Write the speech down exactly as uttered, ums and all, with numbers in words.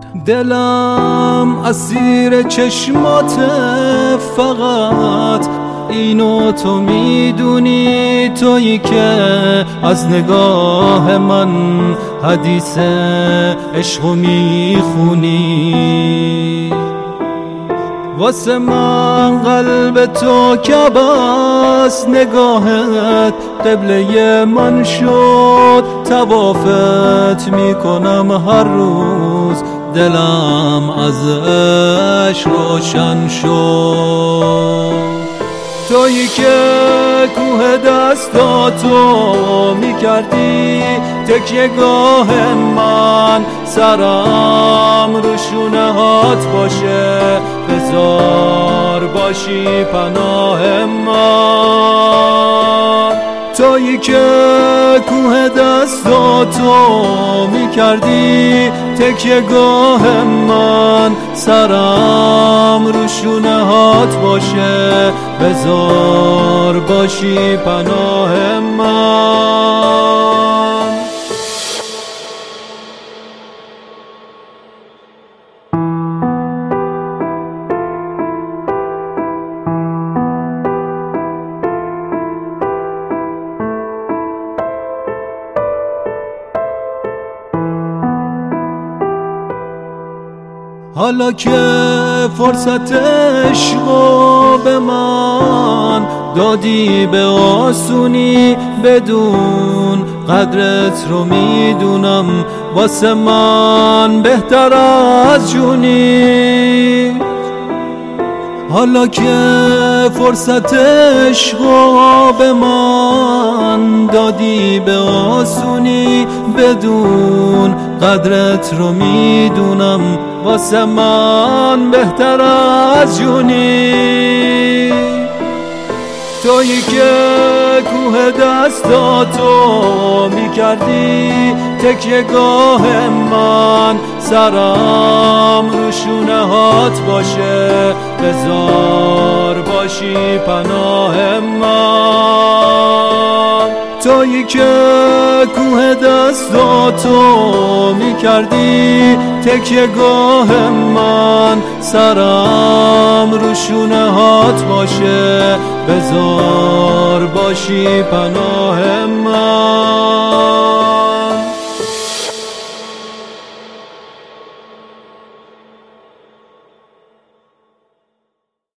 دلم اسیر چشمات، فقط اینو تو میدونی، تویی که از نگاه من حدیث عشقو میخونی. واسه من قلب تو کعبه‌ست، نگاهت قبله من شد، طوافت میکنم هر روز، دلم از عشق روشن شد. تویی که کوه دستاتو میکردی تکیه گاه من، سرم رو شونه هات باشه، بذار باشی پناه من. تویی که کوه دستاتو میکردی تکیه گاه من، سرم رو شونه هات باشه، بذار باشی پناه من. حالا که فرصت عشقو به من دادی به آسونی، بدون قدرت رو میدونم واسه من بهتر از جونی. حالا که فرصت عشقو به من دادی به آسونی، بدون قدرت رو میدونم واسه من بهتر از جونی. تویی که کوه دستاتو میکردی تکیه گاه من، سرم رو شونه هات باشه، بذار باشی پناه من. تویی که کوه دستاتو میکردی تکیه گاه من، سرم رو شونه هات باشه، بذار باشی پناه من.